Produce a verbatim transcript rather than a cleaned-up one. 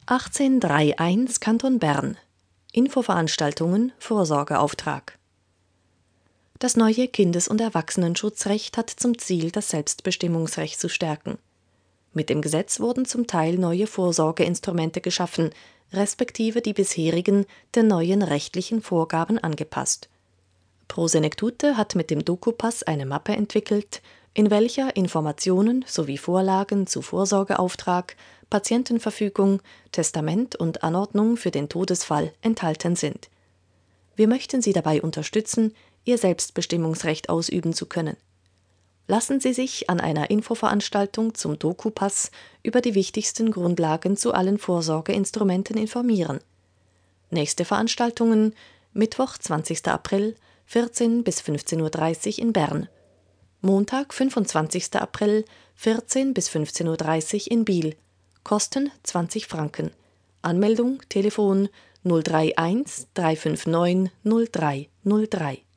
achtzehn einunddreißig Kanton Bern. Infoveranstaltungen Vorsorgeauftrag. Das neue Kindes- und Erwachsenenschutzrecht hat zum Ziel, das Selbstbestimmungsrecht zu stärken. Mit dem Gesetz wurden zum Teil neue Vorsorgeinstrumente geschaffen, respektive die bisherigen den neuen rechtlichen Vorgaben angepasst. Pro Senektute hat mit dem Dokupass eine Mappe entwickelt, in welcher Informationen sowie Vorlagen zu Vorsorgeauftrag, Patientenverfügung, Testament und Anordnung für den Todesfall enthalten sind. Wir möchten Sie dabei unterstützen, Ihr Selbstbestimmungsrecht ausüben zu können. Lassen Sie sich an einer Infoveranstaltung zum Dokupass über die wichtigsten Grundlagen zu allen Vorsorgeinstrumenten informieren. Nächste Veranstaltungen: Mittwoch, zwanzigster April, vierzehn bis fünfzehn Uhr dreißig in Bern. Montag, fünfundzwanzigster April, vierzehn bis fünfzehn Uhr dreißig in Biel. Kosten zwanzig Franken. Anmeldung Telefon null drei eins drei fünf neun null drei null drei.